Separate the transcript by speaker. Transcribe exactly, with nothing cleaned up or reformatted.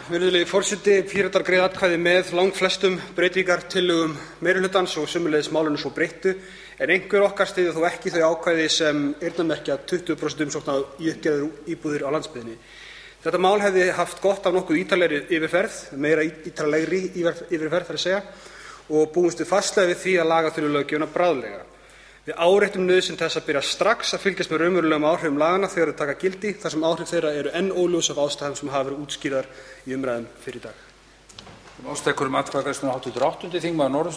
Speaker 1: Virðulegi forseti, Píratar greiða atkvæði með langflestum breytingartillögum meirihlutans og sömuleiðis málinu svo breyttu, en einhver okkar styður þó ekki þau ákvæði sem eyrnamerkja tuttugu prósent umsókna í uppgerðar íbúðir á landsbyggðinni. Þetta mál hefði haft gott af nokkuð ítarlegri yfirferð, meira ítarlegri yfirferð þar að segja, og búumst við fastlega við því að laga þurfi löggjöfina bráðlega. Við áréttum nauðsyn þess að byrja strax að fylgjast með raunverulegum áhrifum laganna þegar þau taka gildi, þar sem áhrif þeirra eru enn óljós af ástæðum sem hafa verið útskýrðar í umræðum fyrr í dag.